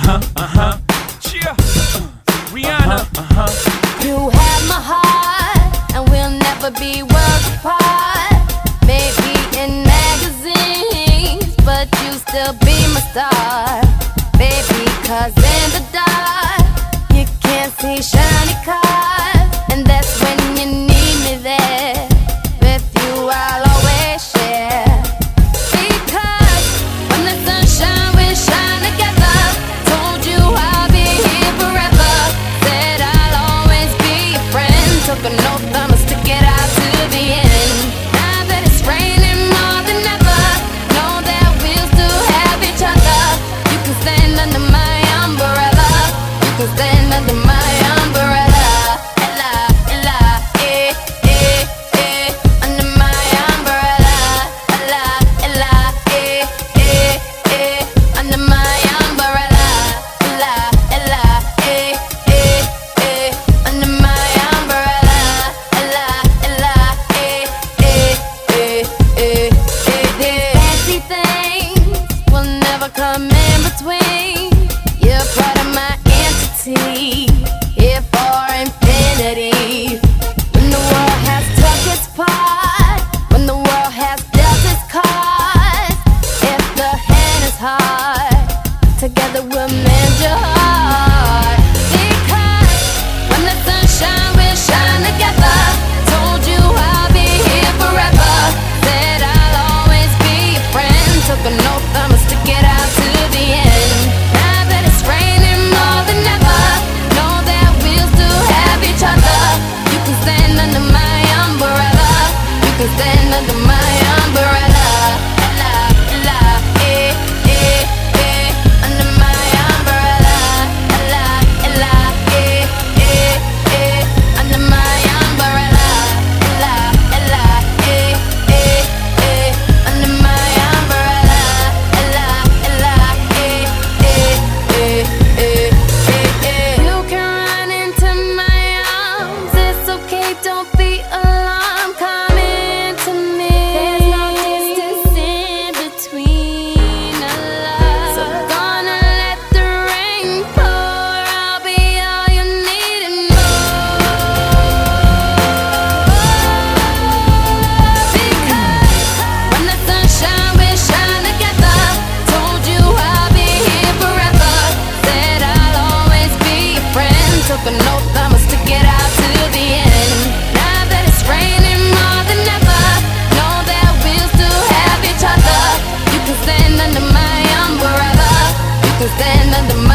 Yeah. Rihanna. You have my heart, and we'll never be worlds apart. Maybe in magazines, but you still be my star, baby. 'Cause in the dark, you can't see shiny cars, and that's when you need me there. With you, I'll always share. Because when the sunshine, we shine together. Told you I'll be here forever. Said I'll always be your friend. Took an oath, I'ma stick it out to the end. Now that it's raining more than ever, know that we'll still have each other. You can stand under my umbrella. You can stand under my umbrella. Ella, Ella, under my umbrella. Ella, Ella, under my umbrella. Ella, Ella, under my umbrella. Ella, Ella, fancy things will never come in between. You're part of my entity, here for infinity. When the world has took its part, when the world has dealt its cards, if the hand is hard, together we'll mend your heart. Because when the sunshine, we'll shine together. Told you I'll be here forever. Said I'll always be your friend. Took an oath, I'ma stick it out to the end. Now that it's raining more than ever, know that we'll still have each other. You can stand under my umbrella. You can stand under my umbrella. Ella, Ella, under my umbrella. Ella, Ella, under my umbrella. Ella, Ella, under my umbrella. Ella, Ella, you can run into my arms. It's okay, don't be alarmed. Come into me. There's no distance in between us. So gonna let the rain pour. I'll be all you need and more. Because when the sunshine, we shine together. Told you I'll be here forever. Said I'll always be your friend. Took an oath, I'ma stick it out to the end. Now that it's raining more than ever, know that we'll still have each other. You can stand under my umbrella. You can stand under my